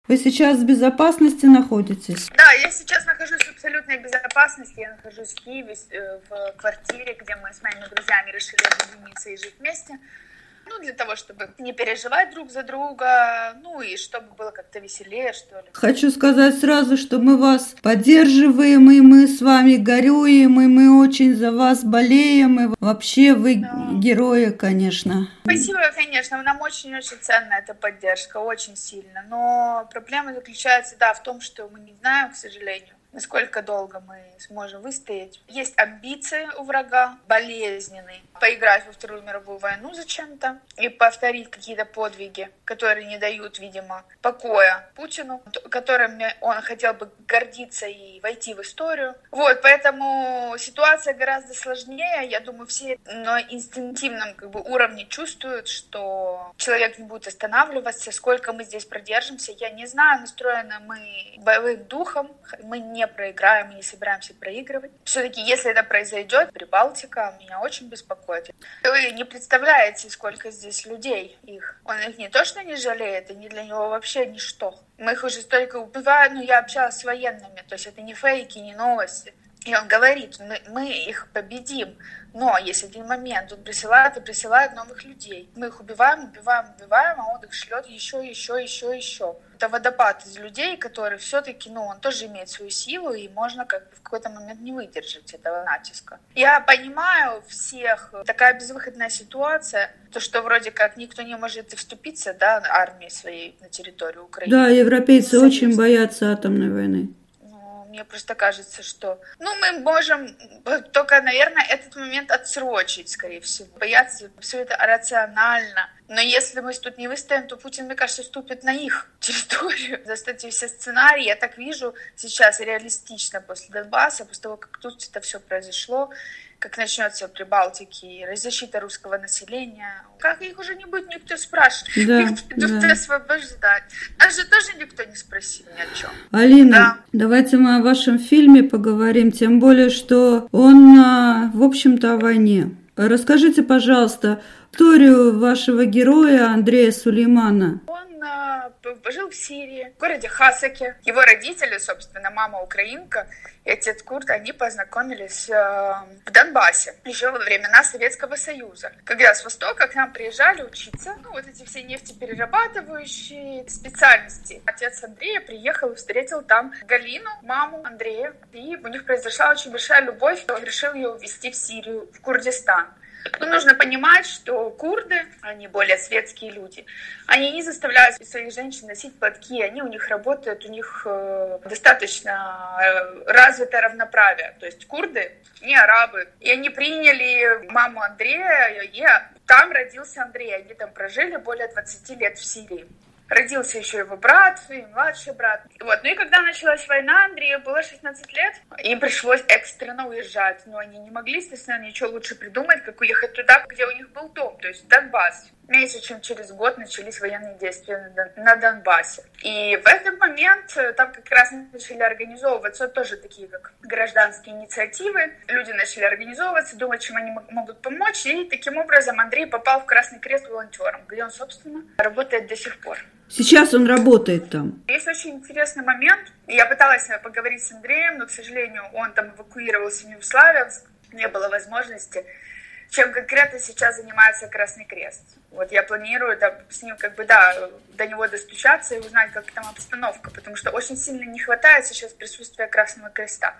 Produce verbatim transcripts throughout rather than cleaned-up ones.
Вы сейчас в безопасности находитесь? Да, я сейчас нахожусь в абсолютной безопасности. Я нахожусь в Киеве, в квартире, где мы с моими друзьями решили объединиться и жить вместе. Ну, для того, чтобы не переживать друг за друга, ну и чтобы было как-то веселее, что ли. Хочу сказать сразу, что мы вас поддерживаем, и мы с вами горюем, и мы очень за вас болеем, и вообще вы да. герои, конечно. Спасибо, конечно, нам очень-очень ценна эта поддержка, очень сильно. Но проблема заключается, да, в том, что мы не знаем, к сожалению, насколько долго мы сможем выстоять. Есть амбиции у врага, болезненные. Поиграть во Вторую мировую войну зачем-то и повторить какие-то подвиги, которые не дают, видимо, покоя Путину, которыми он хотел бы гордиться и войти в историю. Вот, поэтому ситуация гораздо сложнее. Я думаю, все на инстинктивном как бы, уровне чувствуют, что человек не будет останавливаться. Сколько мы здесь продержимся, я не знаю. Настроены мы боевым духом. Мы не проиграем, мы не собираемся проигрывать. Все-таки, если это произойдет, Прибалтика меня очень беспокоит. Вы не представляете, сколько здесь людей их. Он их не то, что не жалеет, они для него вообще ничто. Мы их уже столько убиваем, но я общалась с военными, то есть это не фейки, не новости. И он говорит, мы, мы их победим, но есть один момент, он присылает и присылает новых людей. Мы их убиваем, убиваем, убиваем, а он их шлет еще, еще, еще, еще. Это водопад из людей, который все-таки, ну, он тоже имеет свою силу, и можно как бы в какой-то момент не выдержать этого натиска. Я понимаю всех, такая безвыходная ситуация, то, что вроде как никто не может вступиться, да, армии своей на территорию Украины. Да, европейцы очень боятся атомной войны. Мне просто кажется, что... Ну, мы можем только, наверное, этот момент отсрочить, скорее всего. Бояться, все это рационально. Но если мы тут не выстоим, то Путин, мне кажется, вступит на их территорию. Кстати, все сценарии, я так вижу сейчас реалистично после Донбасса, после того, как тут это все произошло, как начнется в Прибалтике защита русского населения. Как их уже не будет никто спрашивать. Да, их придут да. освобождать. Нас же тоже никто не спросил ни о чем. Алина, да. давайте мы о вашем фильме поговорим, тем более, что он, в общем-то, о войне. Расскажите, пожалуйста, историю вашего героя Андрея Сулеймана. Он э, жил в Сирии, в городе Хасаке. Его родители, собственно, мама украинка и отец курд, они познакомились э, в Донбассе еще во времена Советского Союза. Когда с Востока к нам приезжали учиться, ну, вот эти все нефтеперерабатывающие специальности. Отец Андрея приехал и встретил там Галину, маму Андрея, и у них произошла очень большая любовь. Он решил ее увезти в Сирию, в Курдистан. Но нужно понимать, что курды, они более светские люди, они не заставляют своих женщин носить платки, они у них работают, у них э, достаточно э, развитое равноправие. То есть курды не арабы. И они приняли маму Андрея, и там родился Андрей. Они там прожили более двадцати лет в Сирии. Родился еще его брат, и младший брат. Вот. Ну и когда началась война, Андрею было шестнадцать лет. Им пришлось экстренно уезжать. Но они не могли, естественно, ничего лучше придумать, как уехать туда, где у них был дом, то есть в Донбасс. Меньше чем через год начались военные действия на Донбассе. И в этот момент там как раз начали организовываться тоже такие как гражданские инициативы. Люди начали организовываться, думать, чем они могут помочь. И таким образом Андрей попал в Красный Крест волонтером, где он, собственно, работает до сих пор. Сейчас он работает там. Есть очень интересный момент. Я пыталась поговорить с Андреем, но, к сожалению, он там эвакуировался в Славянск. Не было возможности. Чем конкретно сейчас занимается Красный Крест. Вот я планирую да, с ним как бы, да, до него достучаться и узнать, как там обстановка, потому что очень сильно не хватает сейчас присутствия Красного Креста.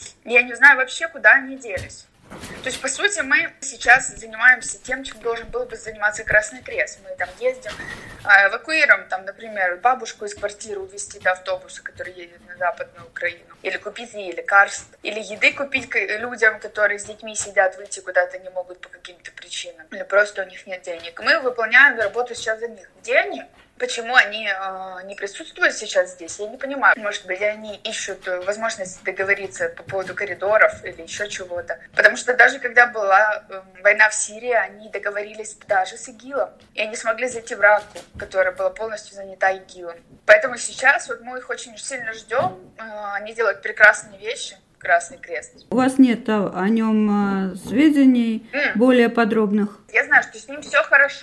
Я не знаю вообще, куда они делись. То есть, по сути, мы сейчас занимаемся тем, чем должен был бы заниматься Красный Крест. Мы там ездим, эвакуируем, там, например, бабушку из квартиры увезти до автобуса, который едет на Западную Украину. Или купить ей лекарств. Или еды купить людям, которые с детьми сидят, выйти куда-то не могут по каким-то причинам. Или просто у них нет денег. Мы выполняем работу сейчас за них. Где они? Почему они э, не присутствуют сейчас здесь, я не понимаю. Может быть, они ищут возможность договориться по поводу коридоров или еще чего-то. Потому что даже когда была э, война в Сирии, они договорились даже с ИГИЛом. И они смогли зайти в Раку, которая была полностью занята ИГИЛом. Поэтому сейчас вот мы их очень сильно ждем. Э, они делают прекрасные вещи. Красный Крест. У вас нет о нем сведений mm. более подробных? Я знаю, что с ним все хорошо.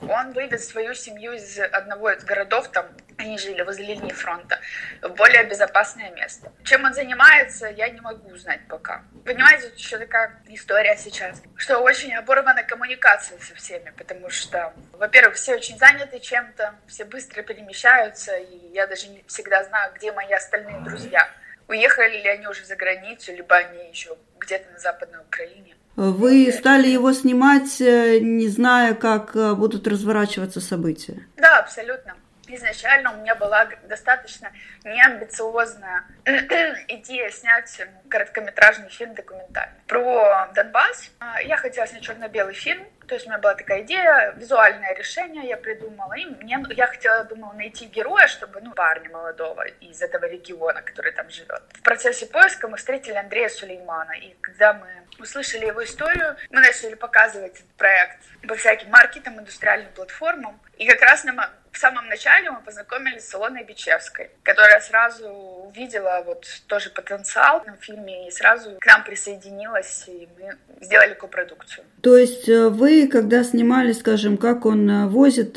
Он вывез свою семью из одного из городов, там они жили возле линии фронта, в более безопасное место. Чем он занимается, я не могу узнать пока. Понимаете, тут еще такая история сейчас, что очень оборвана коммуникация со всеми, потому что, во-первых, все очень заняты чем-то, все быстро перемещаются, и я даже не всегда знаю, где мои остальные друзья. Уехали ли они уже за границу, либо они еще где-то на Западной Украине. Вы стали его снимать, не зная, как будут разворачиваться события? Да, абсолютно. Изначально у меня была достаточно неамбициозная идея снять короткометражный фильм документальный про Донбасс. Я хотела снять черно-белый фильм, то есть у меня была такая идея, визуальное решение я придумала, и мне, я хотела, думала, найти героя, чтобы, ну, парня молодого из этого региона, который там живет. В процессе поиска мы встретили Андрея Сулеймана, и когда мы услышали его историю, мы начали показывать этот проект по всяким маркетам, индустриальным платформам, и как раз на в самом начале мы познакомились с Илоной Бичевской, которая сразу увидела вот тоже потенциал в фильме и сразу к нам присоединилась, и мы сделали копродукцию. То есть вы, когда снимали, скажем, как он возит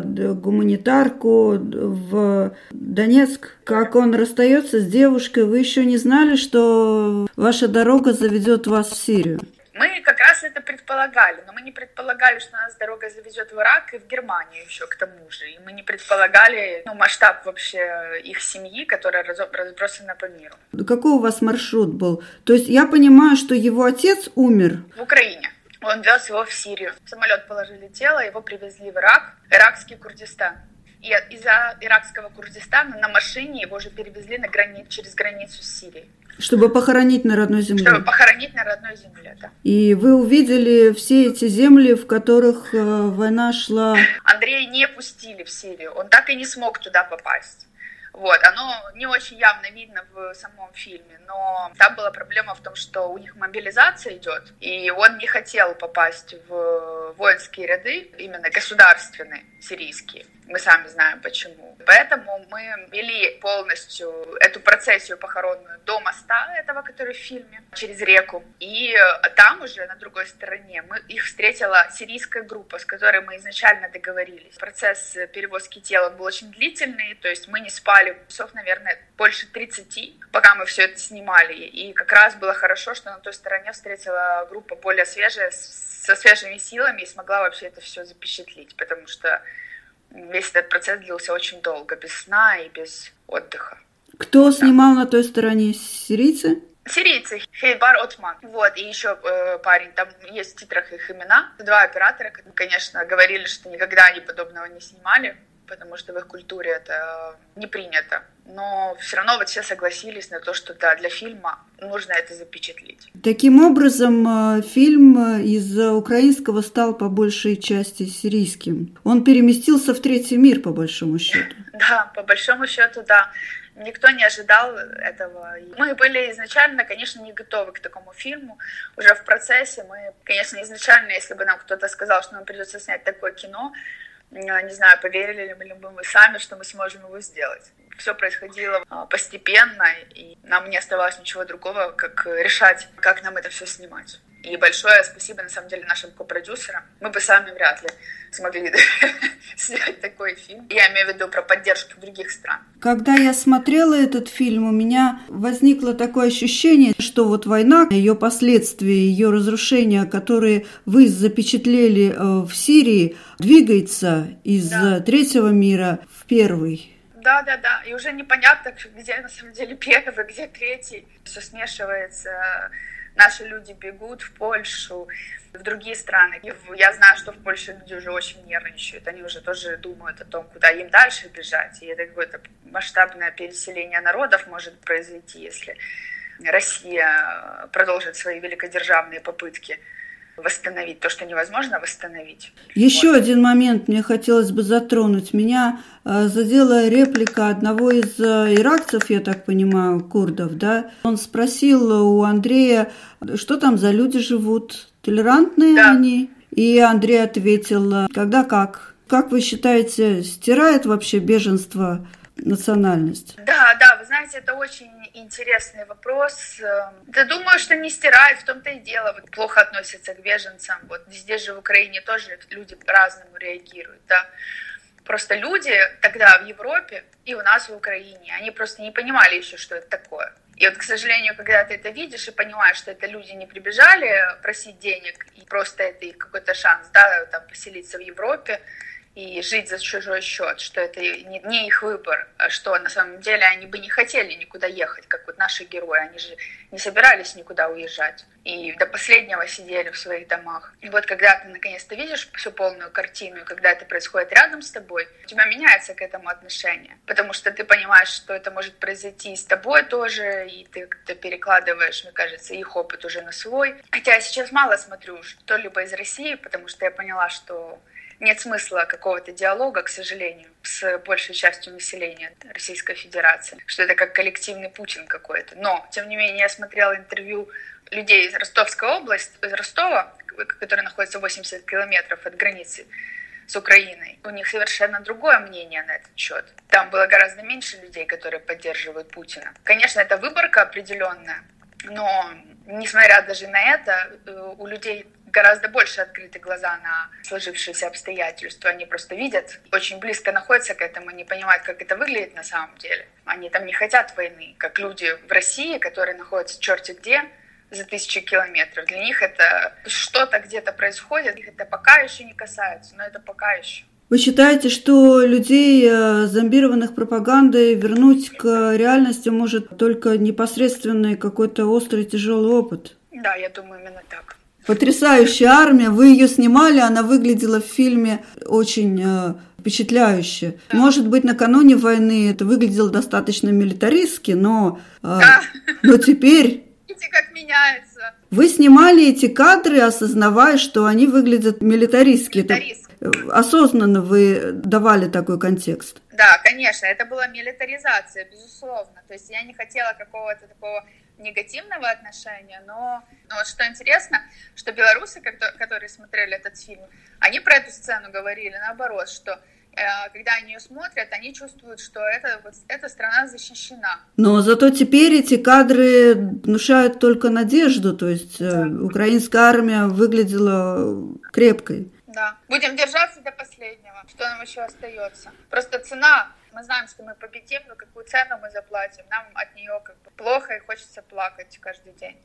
гуманитарку в Донецк, как он расстается с девушкой, вы еще не знали, что ваша дорога заведет вас в Сирию? Мы как раз это предполагали, но мы не предполагали, что нас дорога завезет в Ирак и в Германию еще к тому же. И мы не предполагали, ну, масштаб вообще их семьи, которая разбросана по миру. Какой у вас маршрут был? То есть я понимаю, что его отец умер? В Украине. Он вез его в Сирию. В самолет положили тело, его привезли в Ирак, иракский Курдистан. И из-за иракского Курдистана на машине его уже перевезли на грани... через границу с Сирией. Чтобы похоронить на родной земле. Чтобы похоронить на родной земле, да. И вы увидели все эти земли, в которых э, война шла? Андрея не пустили в Сирию, он так и не смог туда попасть. Вот, оно не очень явно видно в самом фильме, но там была проблема в том, что у них мобилизация идет, и он не хотел попасть в воинские ряды, именно государственные, сирийские. Мы сами знаем почему. Поэтому мы вели полностью эту процессию похоронную до моста этого, который в фильме, через реку. И там уже, на другой стороне, мы, их встретила сирийская группа, с которой мы изначально договорились. Процесс перевозки тела был очень длительный, то есть мы не спали часов, наверное, больше тридцати, пока мы все это снимали. И как раз было хорошо, что на той стороне встретила группа более свежая, со свежими силами, и смогла вообще это все запечатлеть, потому что весь этот процесс длился очень долго, без сна и без отдыха. Кто да. снимал на той стороне? Сирийцы? Сирийцы, Хейбар Отман. Вот, и еще э, парень, там есть в титрах их имена. Два оператора, конечно, говорили, что никогда они подобного не снимали, потому что в их культуре это не принято. Но все равно вот все согласились на то, что да, для фильма нужно это запечатлеть. Таким образом, фильм из украинского стал по большей части сирийским. Он переместился в третий мир, по большому счету. Да, по большому счету, да. Никто не ожидал этого. Мы были изначально, конечно, не готовы к такому фильму. Уже в процессе мы, конечно, изначально, если бы нам кто-то сказал, что нам придется снять такое кино, не знаю, поверили ли бы мы сами, что мы сможем его сделать. Все происходило постепенно, и нам не оставалось ничего другого, как решать, как нам это все снимать. И большое спасибо, на самом деле, нашим копродюсерам. Мы бы сами вряд ли смогли снять такой фильм. Я имею в виду про поддержку других стран. Когда я смотрела этот фильм, у меня возникло такое ощущение, что вот война, ее последствия, ее разрушения, которые вы запечатлели в Сирии, двигается из да. третьего мира в первый. Да, да, да. И уже непонятно, где на самом деле первый, где третий. Все смешивается. Наши люди бегут в Польшу, в другие страны. И я знаю, что в Польше люди уже очень нервничают. Они уже тоже думают о том, куда им дальше бежать. И это какое-то масштабное переселение народов может произойти, если Россия продолжит свои великодержавные попытки восстановить то, что невозможно восстановить. Еще вот. один момент мне хотелось бы затронуть. Меня задела реплика одного из иракцев, я так понимаю, курдов, да? Он спросил у Андрея, что там за люди живут, толерантные да. они? И Андрей ответил, когда как? Как вы считаете, стирает вообще беженство национальность? Да, да, вы знаете, это очень интересный вопрос. Да думаю, что не стирают, в том-то и дело. Вот плохо относятся к беженцам. Вот здесь же в Украине тоже люди по-разному реагируют, да. Просто люди тогда в Европе и у нас в Украине, они просто не понимали еще, что это такое. И вот, к сожалению, когда ты это видишь и понимаешь, что это люди не прибежали просить денег, и просто это их какой-то шанс, да, там, поселиться в Европе и жить за чужой счет, что это не, не их выбор, а что на самом деле они бы не хотели никуда ехать, как вот наши герои, они же не собирались никуда уезжать. И до последнего сидели в своих домах. И вот когда ты наконец-то видишь всю полную картину, и когда это происходит рядом с тобой, у тебя меняется к этому отношение. Потому что ты понимаешь, что это может произойти и с тобой тоже, и ты как-то перекладываешь, мне кажется, их опыт уже на свой. Хотя я сейчас мало смотрю что-либо из России, потому что я поняла, что нет смысла какого-то диалога, к сожалению, с большей частью населения Российской Федерации, что это как коллективный Путин какой-то. Но, тем не менее, я смотрела интервью людей из Ростовской области, из Ростова, который находится восемьдесят километров от границы с Украиной. У них совершенно другое мнение на этот счет. Там было гораздо меньше людей, которые поддерживают Путина. Конечно, это выборка определенная, но, несмотря даже на это, у людей гораздо больше открыты глаза на сложившиеся обстоятельства. Они просто видят, очень близко находятся к этому, не понимают, как это выглядит на самом деле. Они там не хотят войны, как люди в России, которые находятся черти где, за тысячи километров. Для них это что-то где-то происходит, их это пока еще не касается, но это пока еще. Вы считаете, что людей, зомбированных пропагандой, вернуть к реальности может только непосредственный какой-то острый тяжелый опыт? Да, я думаю, именно так. Потрясающая армия, вы ее снимали, она выглядела в фильме очень э, впечатляюще. Да. Может быть, накануне войны это выглядело достаточно милитаристски, но, э, да. но теперь... Видите, как меняется. Вы снимали эти кадры, осознавая, что они выглядят милитаристски. Милитаристски. Осознанно вы давали такой контекст. Да, конечно, это была милитаризация, безусловно. То есть я не хотела какого-то такого негативного отношения, но, но вот что интересно, что белорусы, которые смотрели этот фильм, они про эту сцену говорили наоборот, что э, когда они ее смотрят, они чувствуют, что это, вот, эта страна защищена. Но зато теперь эти кадры внушают только надежду, то есть да. э, украинская армия выглядела крепкой. Да, будем держаться до последнего, что нам еще остается. Просто цена, мы знаем, что мы победим, но какую цену мы заплатим, нам от нее как бы плохо и хочется плакать каждый день.